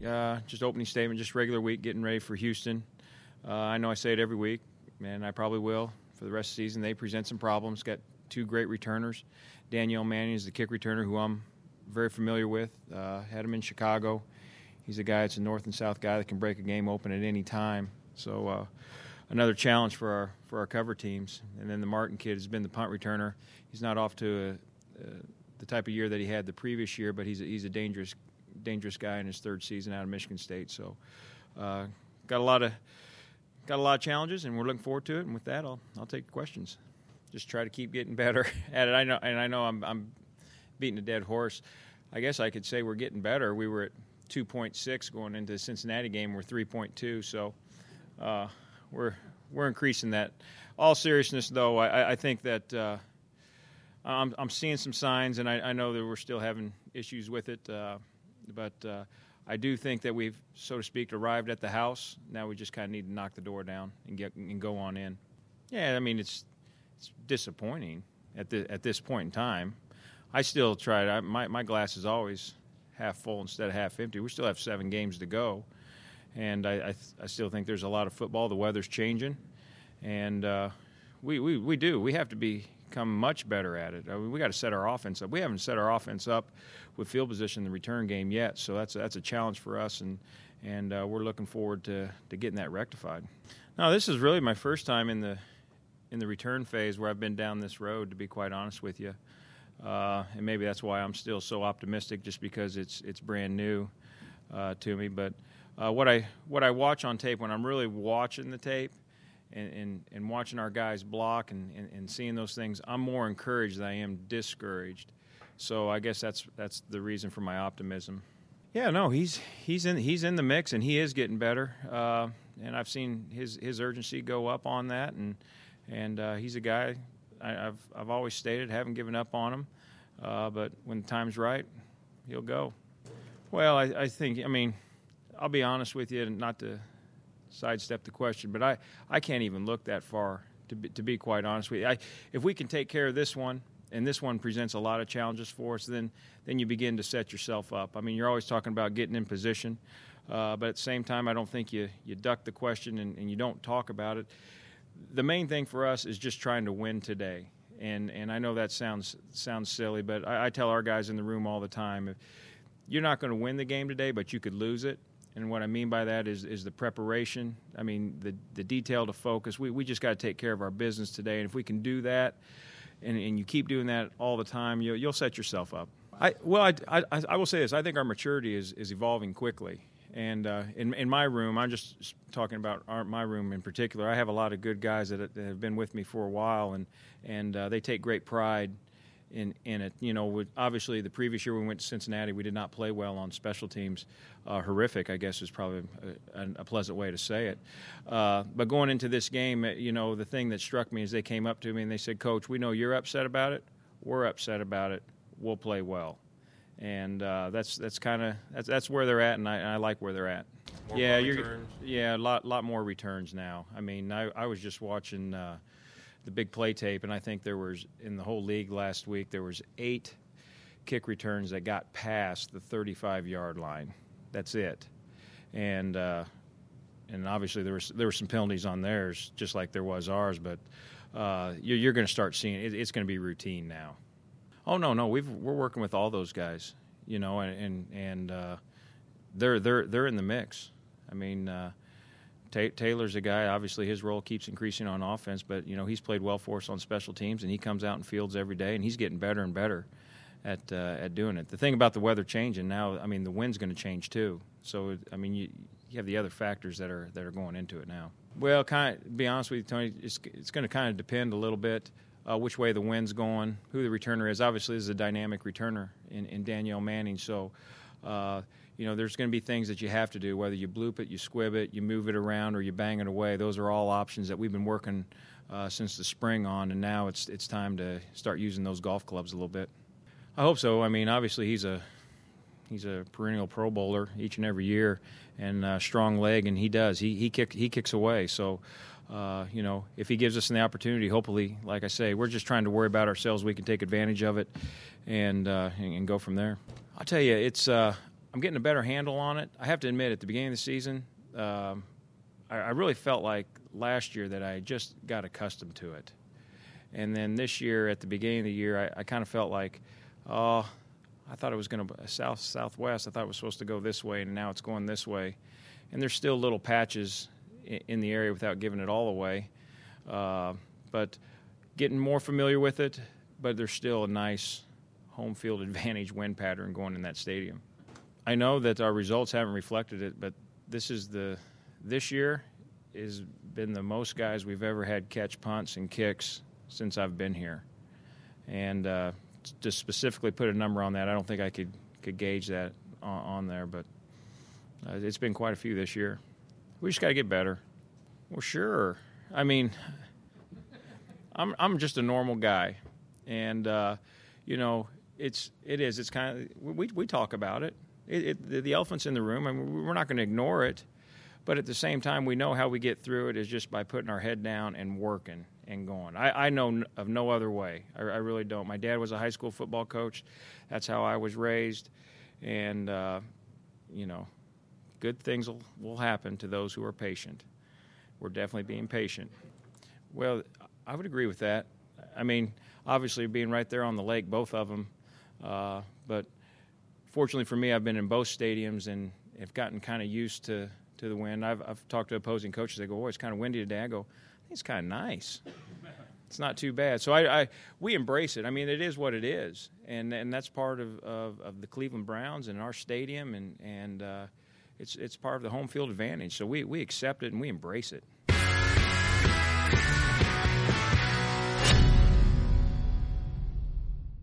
just opening statement, just regular week, getting ready for Houston. I know I say it every week, and I probably will for the rest of the season. They present some problems. Got two great returners. Danielle Manning is the kick returner who I'm very familiar with. Had him in Chicago. He's a guy that's a north and south guy that can break a game open at any time. So another challenge for our cover teams. And then the Martin kid has been the punt returner. He's not off to the type of year that he had the previous year, but he's a dangerous guy in his third season out of Michigan State. So got a lot of challenges, and we're looking forward to it. And with that, I'll take questions. Just try to keep getting better at it. I know I'm beating a dead horse. I guess I could say we're getting better. We were at 2.6 going into the Cincinnati game. We're 3.2. So we're increasing that. All seriousness, though, I think that I'm seeing some signs, and I know that we're still having issues with it. But I do think that we've, so to speak, arrived at the house. Now we just kind of need to knock the door down and go on in. Yeah, I mean, it's disappointing at this point in time. I still try to, my glass is always half full instead of half empty. We still have 7 games to go, and I still think there's a lot of football. The weather's changing, and we do. We have to become much better at it. I mean, we got to set our offense up. We haven't set our offense up with field position in the return game yet, so that's a challenge for us, and we're looking forward to getting that rectified. Now, this is really my first time in the return phase where I've been down this road, to be quite honest with you. And maybe that's why I'm still so optimistic, just because it's brand new to me. But what I watch on tape, when I'm really watching the tape and watching our guys block and seeing those things, I'm more encouraged than I am discouraged. So I guess that's the reason for my optimism. Yeah, no, he's in the mix, and he is getting better. And I've seen his urgency go up on that, and he's a guy I've always stated, haven't given up on him. But when the time's right, he'll go. Well, I think, I mean, I'll be honest with you, and not to sidestep the question, but I can't even look that far, to be quite honest with you. If we can take care of this one, and this one presents a lot of challenges for us, then you begin to set yourself up. I mean, you're always talking about getting in position, but at the same time, I don't think you duck the question and you don't talk about it. The main thing for us is just trying to win today. And I know that sounds silly, but I tell our guys in the room all the time, you're not going to win the game today, but you could lose it. And what I mean by that is the preparation. I mean, the detail to focus. We just got to take care of our business today. And if we can do that, and you keep doing that all the time, you'll set yourself up. I will say this. I think our maturity is evolving quickly. And in my room, I'm just talking about my room in particular, I have a lot of good guys that have been with me for a while, and they take great pride in it. You know, obviously the previous year when we went to Cincinnati, we did not play well on special teams. Horrific, I guess, is probably a pleasant way to say it. But going into this game, you know, the thing that struck me is they came up to me and they said, "Coach, we know you're upset about it. We're upset about it. We'll play well." And that's where they're at, and I like where they're at. A lot more returns now. I mean, I was just watching the big play tape, and I think there was, in the whole league last week, there was 8 kick returns that got past the 35-yard line. That's it. And obviously there were some penalties on theirs, just like there was ours. But you're going to start seeing it. It's going to be routine now. Oh no, we're working with all those guys, you know, and they're in the mix. I mean, Taylor's a guy. Obviously, his role keeps increasing on offense, but you know he's played well for us on special teams, and he comes out and fields every day, and he's getting better and better at doing it. The thing about the weather changing now, I mean, the wind's going to change too. So I mean, you have the other factors that are going into it now. Well, to be honest with you, Tony, it's going to kind of depend a little bit. Which way the wind's going, who the returner is. Obviously, this is a dynamic returner in Danielle Manning. So, you know, there's going to be things that you have to do, whether you bloop it, you squib it, you move it around, or you bang it away. Those are all options that we've been working since the spring on, and now it's time to start using those golf clubs a little bit. I hope so. I mean, obviously, he's a perennial Pro Bowler each and every year, and strong leg, and he does. He kicks away. So. You know, if he gives us the opportunity, hopefully, like I say, we're just trying to worry about ourselves. We can take advantage of it and go from there. I'll tell you, it's I'm getting a better handle on it. I have to admit, at the beginning of the season, I really felt like last year that I just got accustomed to it. And then this year, at the beginning of the year, I kind of felt like, oh, I thought it was going to southwest. I thought it was supposed to go this way, and now it's going this way. And there's still little patches in the area without giving it all away. But getting more familiar with it, but there's still a nice home field advantage wind pattern going in that stadium. I know that our results haven't reflected it, but this year has been the most guys we've ever had catch punts and kicks since I've been here. And to specifically put a number on that, I don't think I could gauge that on there, but it's been quite a few this year. We just got to get better. Well, sure. I mean, I'm just a normal guy, and it's kind of we talk about it. The elephant's in the room. I mean, we're not going to ignore it, but at the same time, we know how we get through it is just by putting our head down and working and going. I know of no other way. I really don't. My dad was a high school football coach. That's how I was raised, and good things will happen to those who are patient. We're definitely being patient. Well, I would agree with that. I mean, obviously being right there on the lake, both of them, but fortunately for me, I've been in both stadiums and have gotten kind of used to the wind. I've talked to opposing coaches. They go, "Oh, it's kind of windy today." I go, "I think it's kind of nice. It's not too bad." So we embrace it. I mean, it is what it is, and that's part of the Cleveland Browns and our stadium, and it's part of the home field advantage. So we accept it and we embrace it.